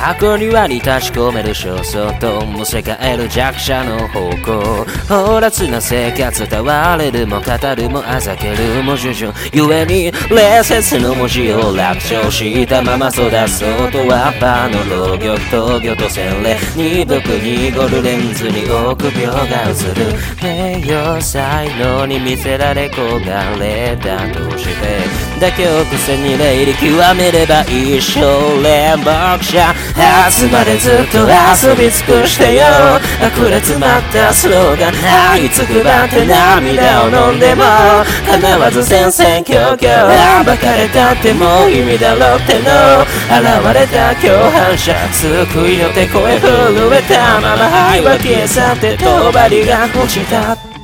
箱庭に立ち込める焦燥とむせ返る弱者の方向。放埓な生活伝われるも語るもあざけるも従順ゆえに礼節の文字を楽勝したまま育つ外はパの老玉闘魚と洗礼鈍く濁るレンズに臆病が映る名誉才能に見せられ焦がれたとして妥協癖に霊力極めれば一生連続者集まれずっと遊び尽くしてよ溢れ詰まったスローガン這いつくばって涙を飲んでも叶わず戦々恐々暴かれたってもう意味だろうっての現れた共犯者救いの手声震えたまま灰は消え去って帳が落ちた